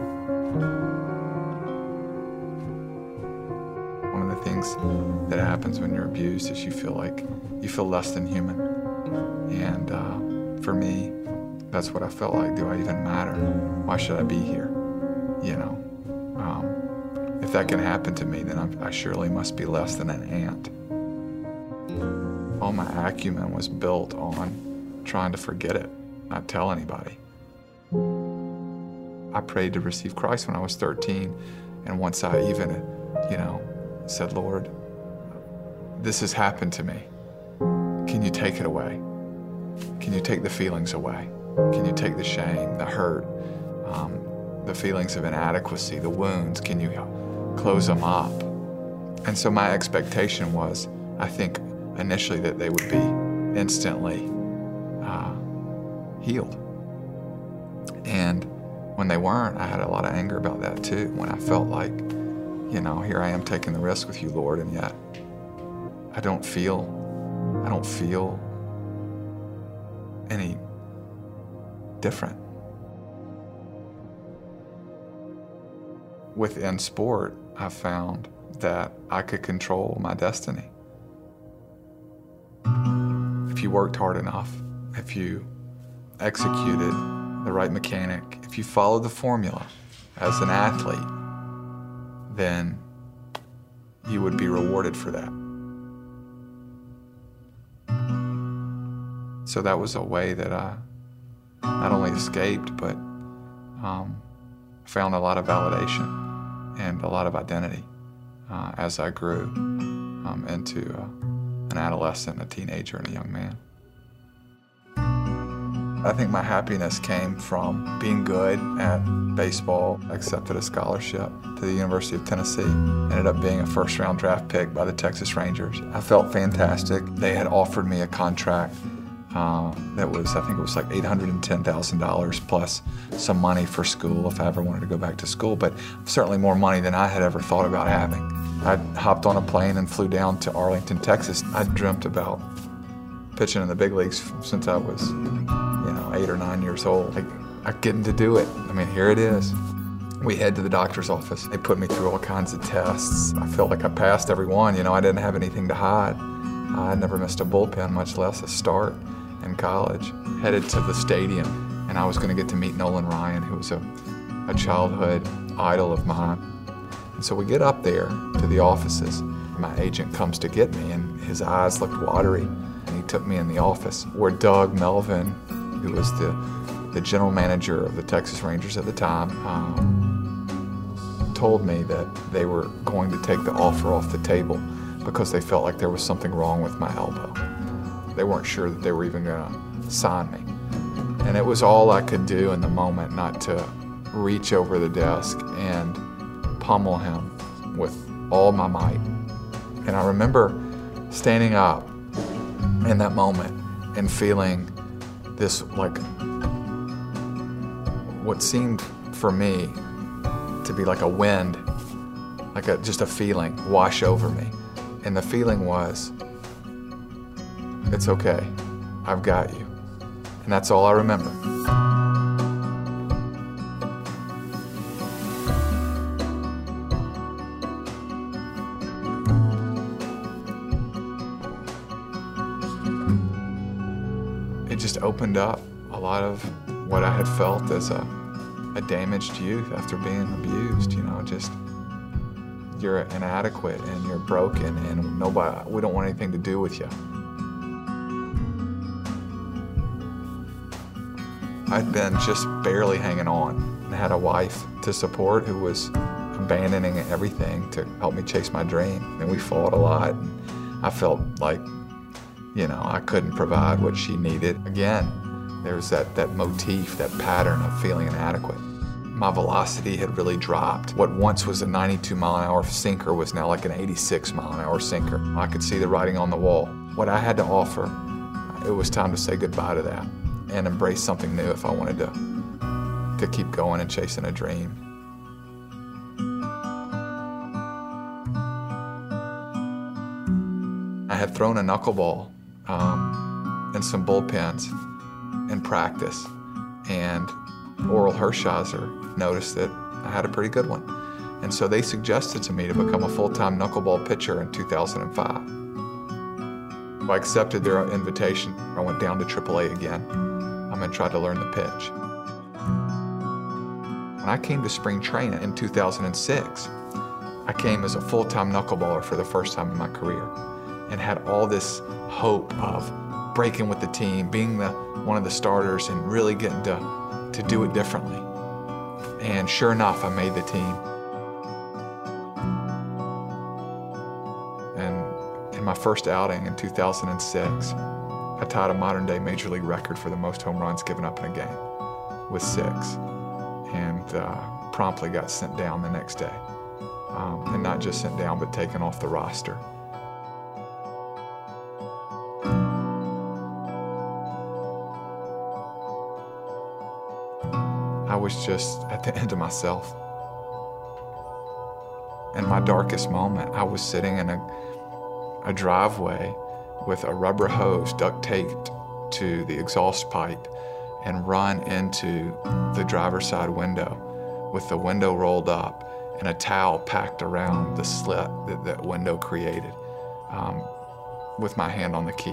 One of the things that happens when you're abused is you feel like you feel less than human. And uh, for me, that's what I felt like. Do I even matter? Why should I be here? You know, um, if that can happen to me, then I'm, I surely must be less than an ant. All my acumen was built on trying to forget it, not tell anybody. I prayed to receive Christ when I was thirteen, and once I even, you know, said, Lord, this has happened to me. Can you take it away? Can you take the feelings away? Can you take the shame, the hurt, um, the feelings of inadequacy, the wounds? Can you close them up? And so my expectation was, I think initially, that they would be instantly uh, healed. And when they weren't, I had a lot of anger about that too, when I felt like, you know, here I am taking the risk with you, Lord, and yet I don't feel, I don't feel any different. Within sport, I found that I could control my destiny. If you worked hard enough, if you executed the right mechanic, if you followed the formula as an athlete, then you would be rewarded for that. So that was a way that I not only escaped, but um, found a lot of validation and a lot of identity uh, as I grew um, into uh, an adolescent, a teenager, and a young man. I think my happiness came from being good at baseball. I accepted a scholarship to the University of Tennessee. Ended up being a first-round draft pick by the Texas Rangers. I felt fantastic. They had offered me a contract uh, that was, I think it was like eight hundred ten thousand dollars plus some money for school if I ever wanted to go back to school, but certainly more money than I had ever thought about having. I hopped on a plane and flew down to Arlington, Texas. I dreamt about pitching in the big leagues since I was, you know, eight or nine years old. I, I getting to do it. I mean, here it is. We head to the doctor's office. They put me through all kinds of tests. I felt like I passed every one. You know, I didn't have anything to hide. I never missed a bullpen, much less a start in college. Headed to the stadium, and I was going to get to meet Nolan Ryan, who was a, a childhood idol of mine. And so we get up there to the offices. My agent comes to get me, and his eyes looked watery. And he took me in the office where Doug Melvin, who was the, the general manager of the Texas Rangers at the time, um, told me that they were going to take the offer off the table because they felt like there was something wrong with my elbow. They weren't sure that they were even going to sign me. And it was all I could do in the moment not to reach over the desk and pummel him with all my might. And I remember standing up in that moment and feeling this, like, what seemed for me to be like a wind, like a, just a feeling wash over me. And the feeling was, it's okay, I've got you. And that's all I remember. Opened up a lot of what I had felt as a, a damaged youth after being abused. You know, just you're inadequate and you're broken and nobody, we don't want anything to do with you. I'd been just barely hanging on and had a wife to support who was abandoning everything to help me chase my dream. And we fought a lot. And I felt like, you know, I couldn't provide what she needed. Again, there was that, that motif, that pattern of feeling inadequate. My velocity had really dropped. What once was a ninety-two mile an hour sinker was now like an eighty-six mile an hour sinker. I could see the writing on the wall. What I had to offer, it was time to say goodbye to that and embrace something new if I wanted to, to keep going and chasing a dream. I had thrown a knuckleball um, and some bullpens in practice, and Oral Hershiser noticed that I had a pretty good one. And so they suggested to me to become a full-time knuckleball pitcher in two thousand five. I accepted their invitation. I went down to triple A again um, and tried to learn the pitch. When I came to spring training in two thousand six, I came as a full-time knuckleballer for the first time in my career, and had all this hope of breaking with the team, being the one of the starters and really getting to, to do it differently. And sure enough, I made the team. And in my first outing in two thousand six, I tied a modern day major league record for the most home runs given up in a game with six, and uh, promptly got sent down the next day. Um, and not just sent down, but taken off the roster. I was just at the end of myself. In my darkest moment, I was sitting in a, a driveway with a rubber hose duct taped to the exhaust pipe and run into the driver's side window with the window rolled up and a towel packed around the slit that that window created. Um, with my hand on the key.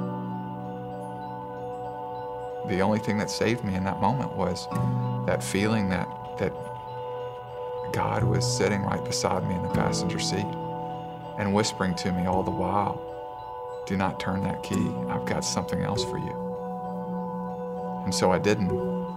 The only thing that saved me in that moment was that feeling that, that God was sitting right beside me in the passenger seat and whispering to me all the while, do not turn that key. I've got something else for you. And so I didn't.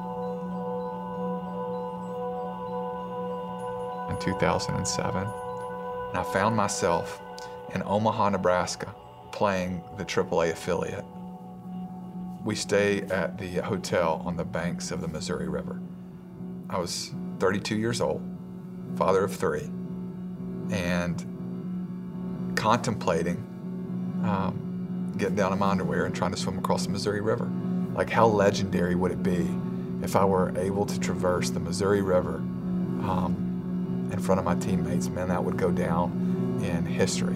In two thousand seven, and I found myself in Omaha, Nebraska, playing the triple A affiliate. We stay at the hotel on the banks of the Missouri River. I was thirty-two years old, father of three, and contemplating um, getting down in my underwear and trying to swim across the Missouri River. Like, how legendary would it be if I were able to traverse the Missouri River um, in front of my teammates? Man, that would go down in history.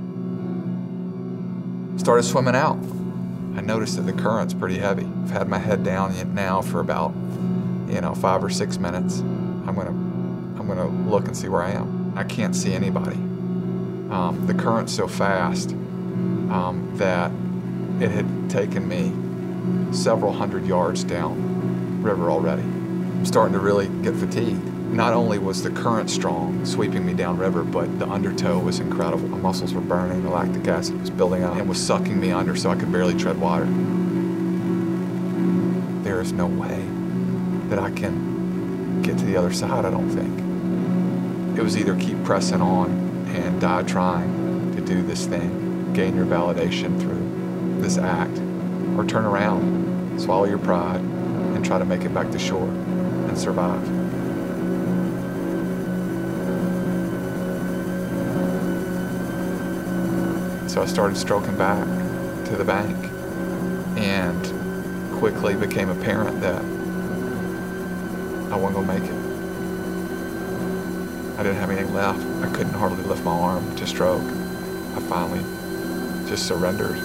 Started swimming out. I noticed that the current's pretty heavy. I've had my head down now for about, you know, five or six minutes. I'm gonna, I'm gonna look and see where I am. I can't see anybody. Um, the current's so fast um, that it had taken me several hundred yards down river already. I'm starting to really get fatigued. Not only was the current strong, sweeping me down river, but the undertow was incredible. My muscles were burning, the lactic acid was building up and was sucking me under so I could barely tread water. There is no way that I can get to the other side, I don't think. It was either keep pressing on and die trying to do this thing, gain your validation through this act, or turn around, swallow your pride, and try to make it back to shore and survive. So I started stroking back to the bank and quickly became apparent that I wasn't gonna make it. I didn't have anything left. I couldn't hardly lift my arm to stroke. I finally just surrendered.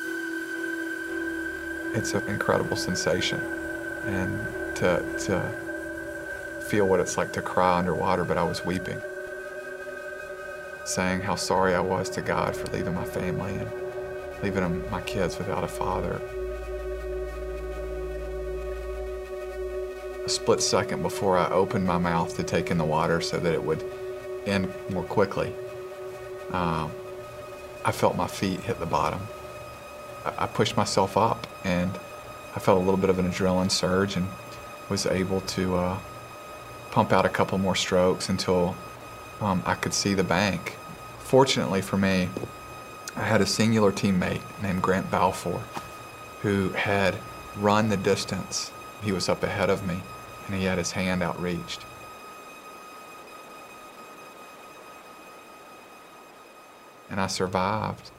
It's an incredible sensation, and to, to feel what it's like to cry underwater, but I was weeping, saying how sorry I was to God for leaving my family and leaving them, my kids without a father. A split second before I opened my mouth to take in the water so that it would end more quickly, um, I felt my feet hit the bottom. I, I pushed myself up and I felt a little bit of an adrenaline surge and was able to uh, pump out a couple more strokes until um, I could see the bank. Fortunately for me, I had a singular teammate named Grant Balfour who had run the distance. He was up ahead of me and he had his hand outreached. And I survived.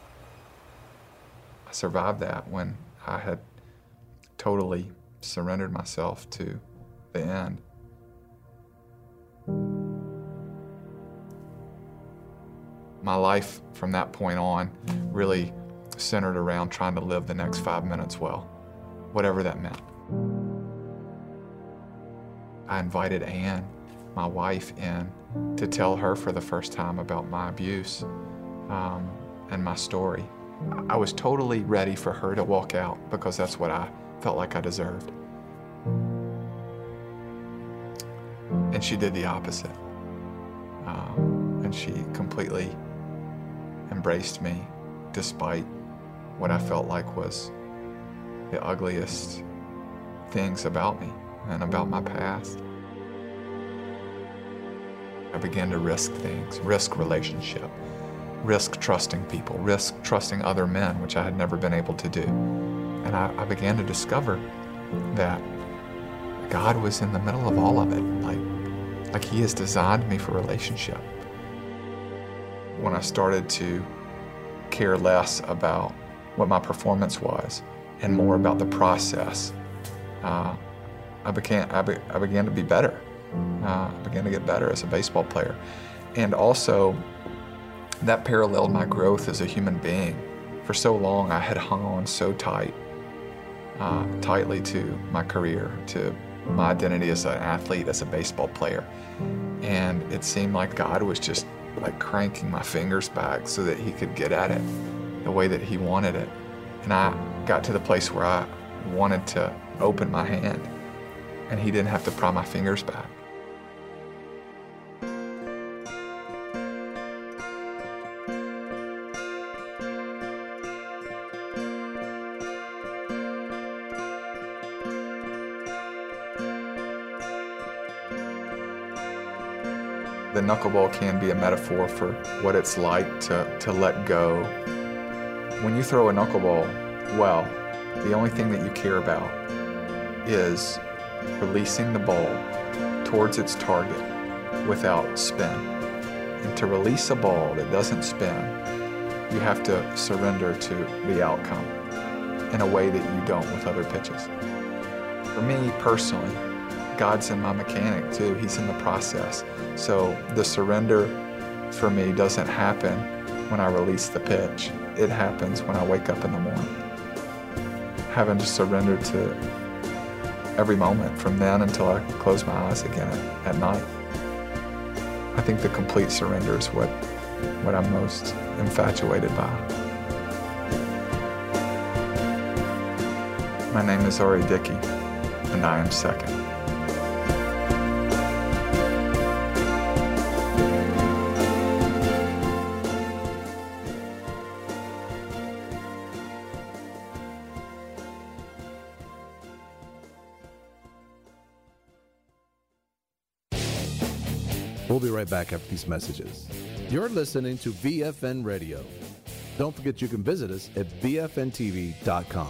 I survived that when I had totally surrendered myself to the end. My life from that point on really centered around trying to live the next five minutes well, whatever that meant. I invited Ann, my wife, in to tell her for the first time about my abuse um, and my story. I was totally ready for her to walk out because that's what I felt like I deserved. And she did the opposite. Um, and she completely embraced me despite what I felt like was the ugliest things about me and about my past. I began to risk things, risk relationship, risk trusting people, risk trusting other men, which I had never been able to do. And I, I began to discover that God was in the middle of all of it, like, like He has designed me for relationship. When I started to care less about what my performance was and more about the process, uh, I, began, I, be, I began to be better. Uh, I began to get better as a baseball player. And also, that paralleled my growth as a human being. For so long, I had hung on so tight, uh, tightly to my career, to my identity as an athlete, as a baseball player. And it seemed like God was just like cranking my fingers back so that He could get at it. the way that he wanted it. And I got to the place where I wanted to open my hand, and he didn't have to pry my fingers back. The knuckleball can be a metaphor for what it's like to, to let go. When you throw a knuckleball well, the only thing that you care about is releasing the ball towards its target without spin. And to release a ball that doesn't spin, you have to surrender to the outcome in a way that you don't with other pitches. For me personally, God's in my mechanic too. He's in the process. So the surrender for me doesn't happen when I release the pitch. It happens when I wake up in the morning. Having to surrender to every moment from then until I close my eyes again at, at night. I think the complete surrender is what, what I'm most infatuated by. My name is Ari Dickey, and I am second. We'll be right back after these messages. You're listening to V F N Radio. Don't forget you can visit us at V F N T V dot com.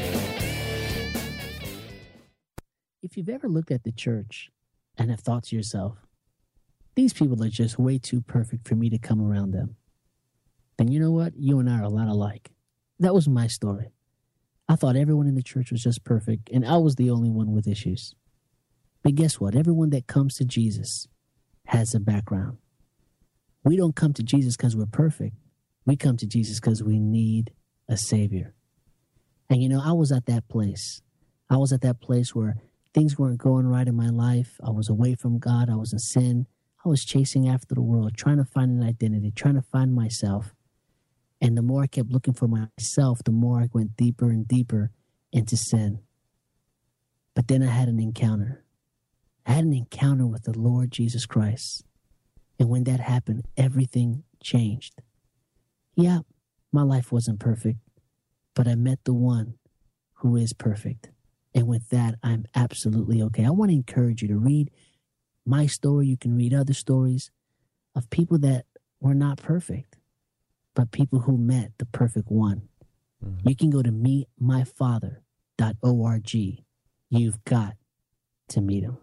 If you've ever looked at the church and have thought to yourself, these people are just way too perfect for me to come around them, then you know what? You and I are a lot alike. That was my story. I thought everyone in the church was just perfect, and I was the only one with issues. But guess what? Everyone that comes to Jesus has a background. We don't come to Jesus because we're perfect. We come to Jesus because we need a Savior. And you know, I was at that place. I was at that place where things weren't going right in my life. I was away from God. I was in sin. I was chasing after the world, trying to find an identity, trying to find myself. And the more I kept looking for myself, the more I went deeper and deeper into sin. But then I had an encounter. I had an encounter with the Lord Jesus Christ. And when that happened, everything changed. Yeah, my life wasn't perfect, but I met the one who is perfect. And with that, I'm absolutely okay. I want to encourage you to read my story. You can read other stories of people that were not perfect, but people who met the perfect one. Mm-hmm. You can go to meet my father dot org. You've got to meet him.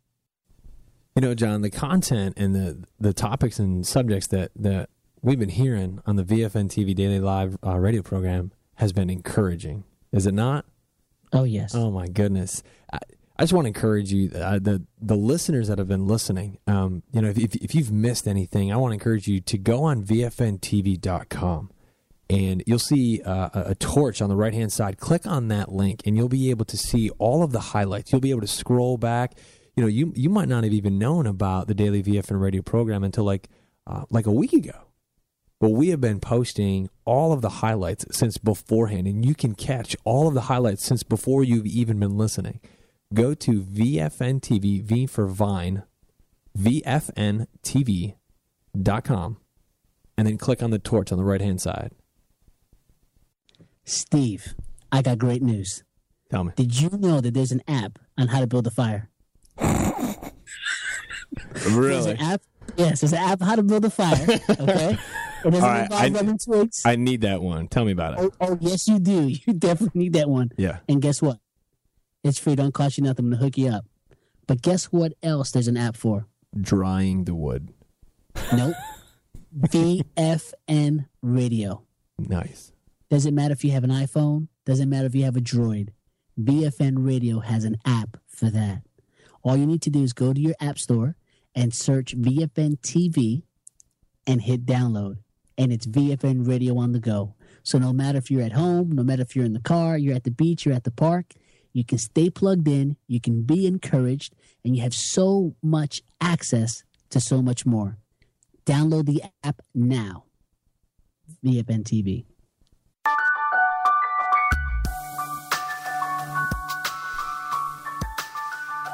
You know, John, the content and the the topics and subjects that, that we've been hearing on the V F N T V Daily Live uh, radio program has been encouraging. Is it not? Oh, yes. Oh, my goodness. I, I just want to encourage you, uh, the the listeners that have been listening, um, you know, if, if if you've missed anything, I want to encourage you to go on V F N T V dot com. And you'll see uh, a, a torch on the right-hand side. Click on that link, and you'll be able to see all of the highlights. You'll be able to scroll back. You know, you you might not have even known about the Daily V F N radio program until like uh, like a week ago. But we have been posting all of the highlights since beforehand, and you can catch all of the highlights since before you've even been listening. Go to V F N T V, V for Vine, V F N T V dot com, and then click on the torch on the right-hand side. Steve, I got great news. Tell me. Did you know that there's an app on how to build a fire? Really? There's an app. Yes, there's an app how to build a fire. Okay. It doesn't All right, involve I, rubbing twigs. I need that one. Tell me about it. Oh, oh, yes, you do. You definitely need that one. Yeah. And guess what? It's free. Don't cost you nothing. I'm gonna hook you up. But guess what else there's an app for? Drying the wood. Nope. V F N Radio. Nice. Doesn't matter if you have an iPhone. Doesn't matter if you have a Droid. V F N Radio has an app for that. All you need to do is go to your app store and search V F N T V and hit download. And it's V F N Radio on the go. So no matter if you're at home, no matter if you're in the car, you're at the beach, you're at the park, you can stay plugged in, you can be encouraged, and you have so much access to so much more. Download the app now. V F N T V.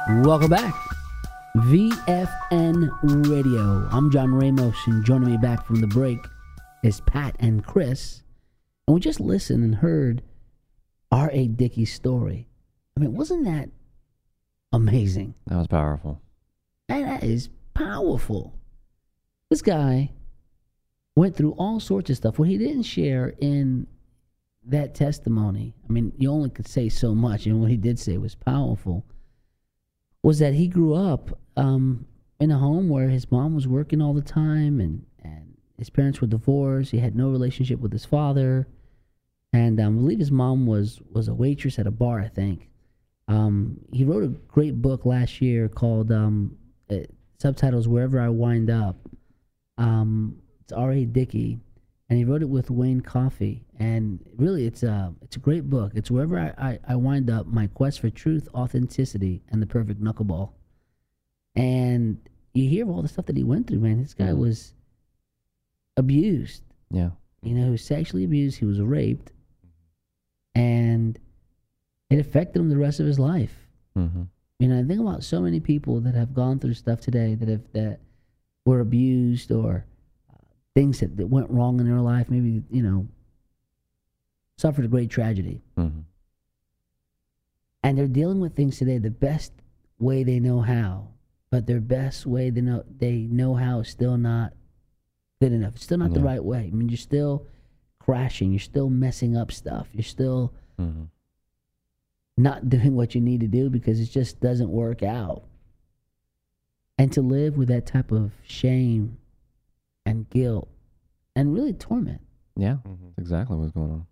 Welcome back. V F N Radio. I'm John Ramos, and joining me back from the break is Pat and Chris. And we just listened and heard R A. Dickey's story. I mean, wasn't that amazing? That was powerful. And that is powerful. This guy went through all sorts of stuff. What he didn't share in that testimony, I mean, you only could say so much, and what he did say was powerful, was that he grew up um, in a home where his mom was working all the time, and, and his parents were divorced. He had no relationship with his father. And um, I believe his mom was, was a waitress at a bar, I think. Um, he wrote a great book last year called, um, uh, subtitles, Wherever I Wind Up. Um, it's R A. Dickey, and he wrote it with Wayne Coffey. And really, it's a, it's a great book. It's Wherever I, I, I Wind Up, My Quest for Truth, Authenticity, and the Perfect Knuckleball. And you hear all the stuff that he went through, man. This guy was abused. Yeah. You know, he was sexually abused. He was raped. And it affected him the rest of his life. Mm-hmm. You know, I think about so many people that have gone through stuff today that have that were abused, or uh, things that, that went wrong in their life, maybe, you know, suffered a great tragedy. Mm-hmm. And they're dealing with things today the best way they know how, but their best way they know they know how is still not good enough. It's still not Yeah. the right way. I mean, you're still crashing. You're still messing up stuff. You're still Mm-hmm. not doing what you need to do because it just doesn't work out. And to live with that type of shame and guilt and really torment. Yeah, that's exactly what's going on.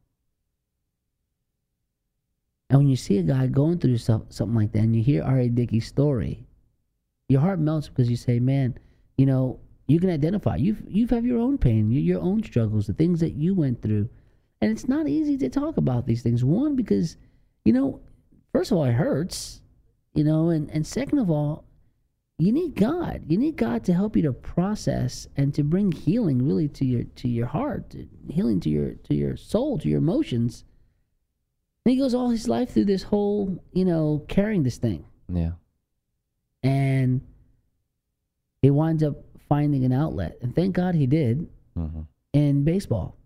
And when you see a guy going through stuff, something like that, and you hear R A. Dickey's story, your heart melts because you say, man, you know, you can identify. You've, you've had your own pain, your own struggles, the things that you went through. And it's not easy to talk about these things. One, because, you know, first of all, it hurts, you know, and, and second of all, you need God. You need God to help you to process and to bring healing really to your to your heart, healing to your to your soul, to your emotions. And he goes all his life through this whole, you know, carrying this thing. Yeah. And he winds up finding an outlet. And thank God he did Mm-hmm. in baseball.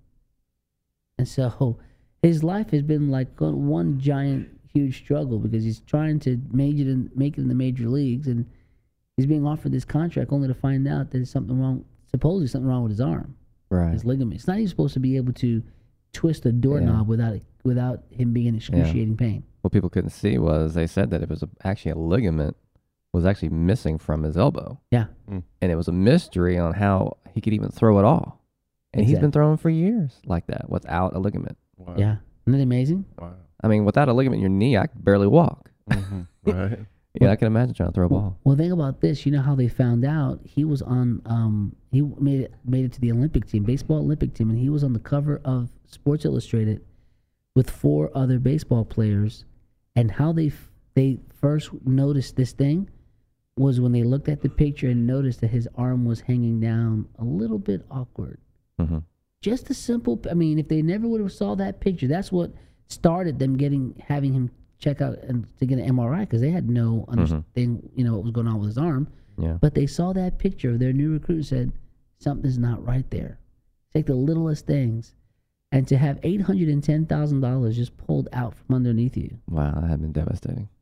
And so his life has been like one giant, huge struggle because he's trying to major in, make it in the major leagues, and he's being offered this contract only to find out that there's something wrong, supposedly something wrong with his arm, Right. his ligament. It's not even supposed to be able to twist a doorknob Yeah. without without him being in excruciating pain. What people couldn't see was they said that it was a, actually a ligament was actually missing from his elbow. Yeah. And it was a mystery on how he could even throw it all. And he's been Exactly. throwing for years like that without a ligament. Wow. Yeah. Isn't that amazing? Wow. I mean, without a ligament in your knee, I could barely walk. Mhm. Right. Yeah, I can imagine trying to throw a ball. Well, think about this. You know how they found out? He was on. Um, he made it made it to the Olympic team, baseball Olympic team, and he was on the cover of Sports Illustrated with four other baseball players. And how they f- they first noticed this thing was when they looked at the picture and noticed that his arm was hanging down a little bit awkward. Mm-hmm. Just a simple. I mean, if they never would have saw that picture, that's what started them getting having him check out and to get an M R I because they had no understanding, you know, what was going on with his arm. Yeah. But they saw that picture of their new recruit and said something's not right there. Take the littlest things, and to have eight hundred and ten thousand dollars just pulled out from underneath you. Wow, that had been devastating.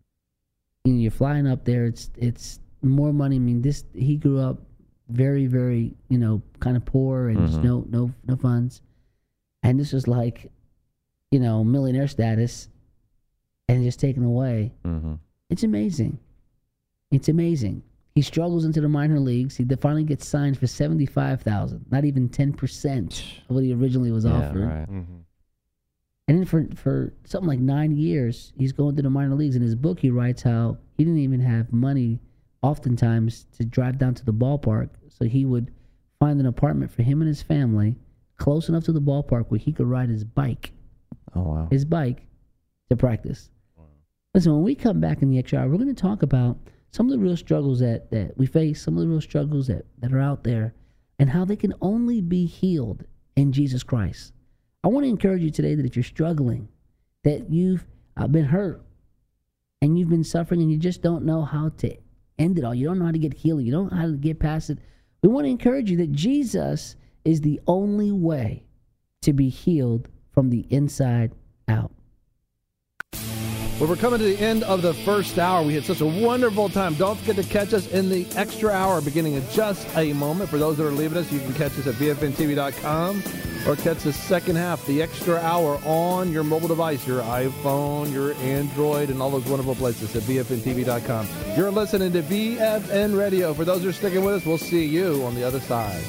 You know, you're flying up there. It's it's more money. I mean, this he grew up very very you know kind of poor and just Mhm. no no no funds, and this was like, you know, millionaire status, and just taken away. Mm-hmm. It's amazing. It's amazing. He struggles into the minor leagues. He finally gets signed for seventy-five thousand, not even ten percent of what he originally was Yeah, offered. right. Mm-hmm. And then for for something like nine years, he's going to the minor leagues. In his book, he writes how he didn't even have money, oftentimes, to drive down to the ballpark. So he would find an apartment for him and his family close enough to the ballpark where he could ride his bike, Oh, wow. his bike, to practice. Listen, when we come back in the extra hour, we're going to talk about some of the real struggles that, that we face, some of the real struggles that, that are out there, and how they can only be healed in Jesus Christ. I want to encourage you today that if you're struggling, that you've uh, been hurt, and you've been suffering and you just don't know how to end it all. You don't know how to get healing. You don't know how to get past it. We want to encourage you that Jesus is the only way to be healed from the inside out. Well, we're coming to the end of the first hour. We had such a wonderful time. Don't forget to catch us in the extra hour beginning in just a moment. For those that are leaving us, you can catch us at V F N T V dot com or catch the second half, the extra hour, on your mobile device, your iPhone, your Android, and all those wonderful places at V F N T V dot com. You're listening to V F N Radio. For those who are sticking with us, we'll see you on the other side.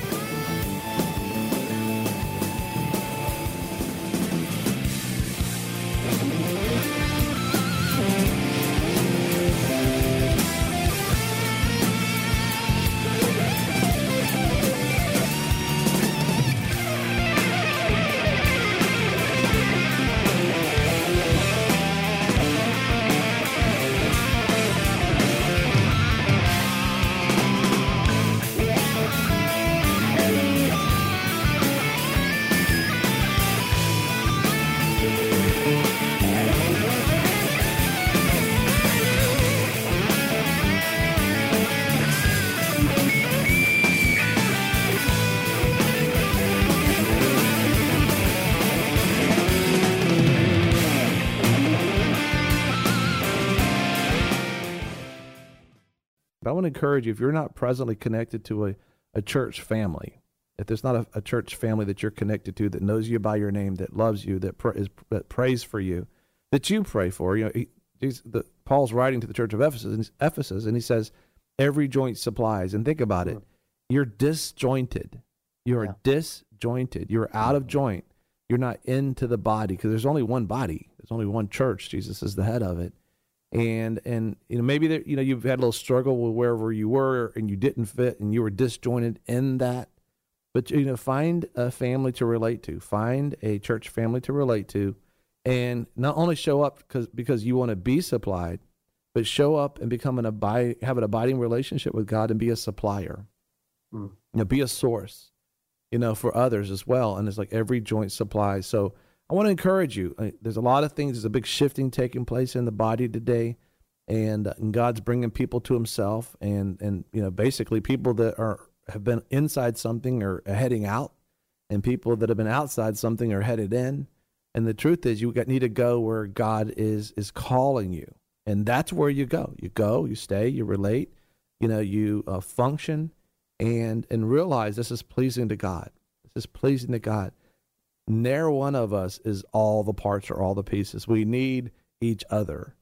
But I want to encourage you, if you're not presently connected to a, a church family, if there's not a, a church family that you're connected to that knows you by your name, that loves you, that, pr- is, that prays for you, that you pray for, you know, he, he's, the, Paul's writing to the church of Ephesus, and, Ephesus, and he says, every joint supplies. And think about it. You're disjointed. You're yeah. disjointed. You're out of joint. You're not into the body, because there's only one body. There's only one church. Jesus is the head of it. And, and you know, maybe there, you know, you've had a little struggle with wherever you were and you didn't fit and you were disjointed in that. But, you know, find a family to relate to. Find a church family to relate to. And not only show up because because you want to be supplied, but show up and become an abide, have an abiding relationship with God and be a supplier. Mm. You know, be a source, you know, for others as well. And it's like every joint supplies. So I want to encourage you. There's a lot of things. There's a big shifting taking place in the body today, and, and God's bringing people to Himself. And and you know, basically, people that are have been inside something are heading out, and people that have been outside something are headed in. And the truth is, you got, need to go where God is is calling you, and that's where you go. You go, you stay, you relate, you know, you uh, function, and and realize this is pleasing to God. This is pleasing to God. Ne'er one of us is all the parts or all the pieces. We need each other.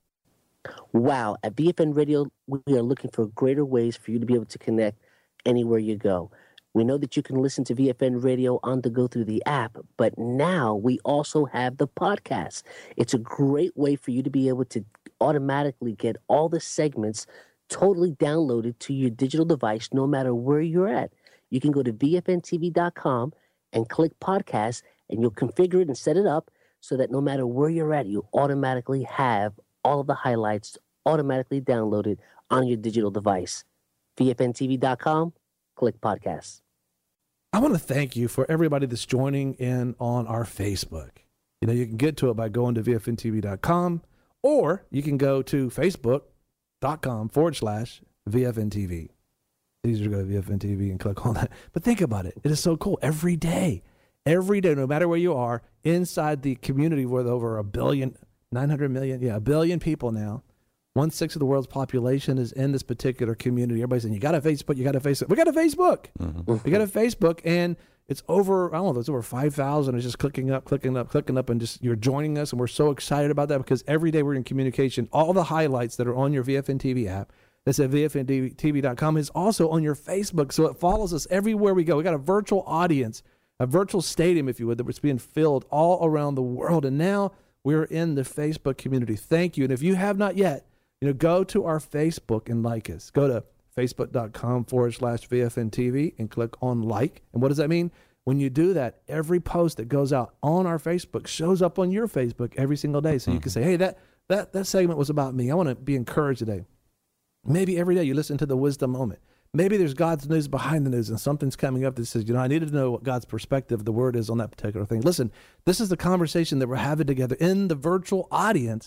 Wow. At V F N Radio, we are looking for greater ways for you to be able to connect anywhere you go. We know that you can listen to V F N Radio on the go through the app, but now we also have the podcast. It's a great way for you to be able to automatically get all the segments totally downloaded to your digital device, no matter where you're at. You can go to V F N T V dot com and click podcast, and you'll configure it and set it up so that no matter where you're at, you automatically have all of the highlights automatically downloaded on your digital device. V F N T V dot com, click podcast. I want to thank you for everybody that's joining in on our Facebook. You know, you can get to it by going to V F N T V dot com, or you can go to Facebook.com forward slash VFNTV. It's easier to go to V F N T V and click on that. But think about it. It is so cool. Every day, every day, no matter where you are, inside the community with over a billion, nine hundred million, yeah, a billion people now, one-sixth of the world's population is in this particular community. Everybody's saying, you got a Facebook, you got a Facebook. We got a Facebook. Mm-hmm. We got a Facebook, and it's over, I don't know, it's over five thousand. It's just clicking up, clicking up, clicking up, and just you're joining us, and we're so excited about that because every day we're in communication. All the highlights that are on your V F N T V app, that's at V F N T V dot com, is also on your Facebook, so it follows us everywhere we go. We got a virtual audience, a virtual stadium, if you would, that's being filled all around the world, and now we're in the Facebook community. Thank you, and if you have not yet, you know, go to our Facebook and like us. Go to Facebook.com forward slash VFNTV and click on like. And what does that mean? When you do that, every post that goes out on our Facebook shows up on your Facebook every single day. So mm-hmm. you can say, hey, that, that, that segment was about me. I want to be encouraged today. Maybe every day you listen to the wisdom moment. Maybe there's God's news behind the news and something's coming up that says, you know, I needed to know what God's perspective of the word is on that particular thing. Listen, this is the conversation that we're having together in the virtual audience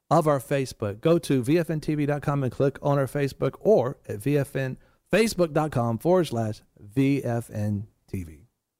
of our Facebook. Go to V F N T V dot com and click on our Facebook, or at V F N, Facebook.com forward slash VFNTV.